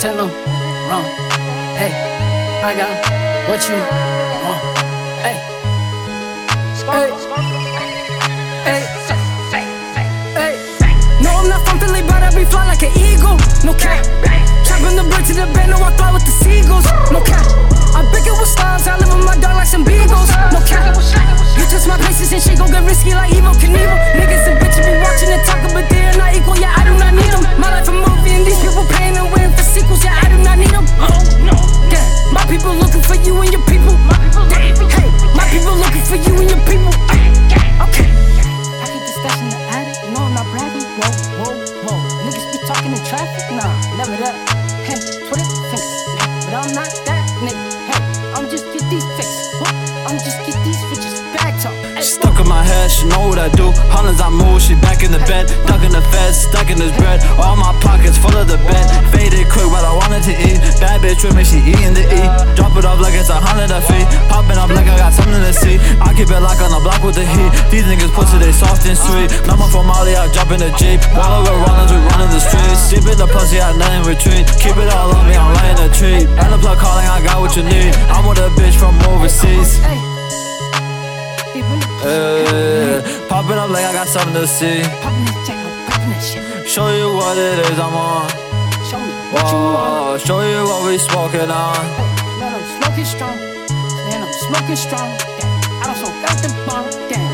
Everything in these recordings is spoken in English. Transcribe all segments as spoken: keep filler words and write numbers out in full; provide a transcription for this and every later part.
tell them wrong. Hey, I got what you want. Hey, hey, hey, hey. No, I'm not from Philly, but I be fly like an eagle. No cap. Trapping the bird to the band, no, I fly with the seagulls. No cap. I big it with stars, I live with my dog like some beagles. No cap. You touch my places and shit gon' get risky like Evel Knievel. Niggas and bitches be watching and talking, but they're not equal. Yeah, I do not need them. My life a movie and these people paying and waiting for sequels. Yeah, I do not need them. Oh no. Yeah, my people looking for you and your people. Hey, my people looking for you and your people. Okay. I keep this stash in the attic. You know I'm not bragging. Whoa, whoa, whoa. Niggas be talking in traffic. Nah, never that. Hey, Twitter fingers, but I'm not that nigga. Hey, I'm just get these fixes. I'm just get these bitches back talk. Stuck in my head, she know what I do. Hundreds I move, she back in the bed. Ducking the feds, stacking this bread. All my pockets full of the bed. Faded quick, but I wanted to eat. Bad bitch with me, she eating the E. Drop it off like it's a hundred a fee. Popping up like I got something to see. I keep it locked on the block with the heat. These niggas pussy, they soft and sweet. Number from Molly, I jump in the Jeep. While over runners, we running the streets. Sipping the pussy, I nothing retreat. Keep it all on me, I'm laying a tree. And the plug calling, I got what you need. I'm with a bitch from overseas. Hey, popping up like I got something to see. Show you what it is I'm on. Whoa, show you what we smoking on. Hey, man, I'm smoking strong. Man, I'm smoking strong. Yeah, I don't smoke out the bomb. Damn.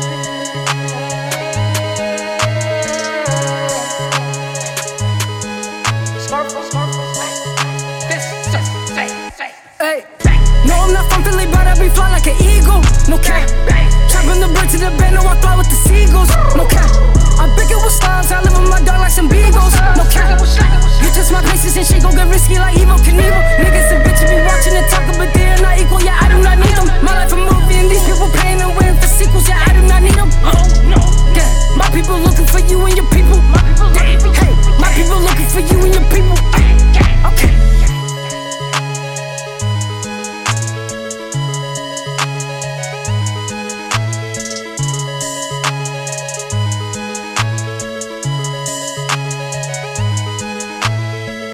Hey, no, I'm not from Philly, but I be fly like an eagle. No cap. Trapping the bird to the band, no, I fly with the seagulls. No cap. I big it with stars, I live with my dog like some beagles. No cap. You touch my places and shit gon' get risky like Evel Knievel.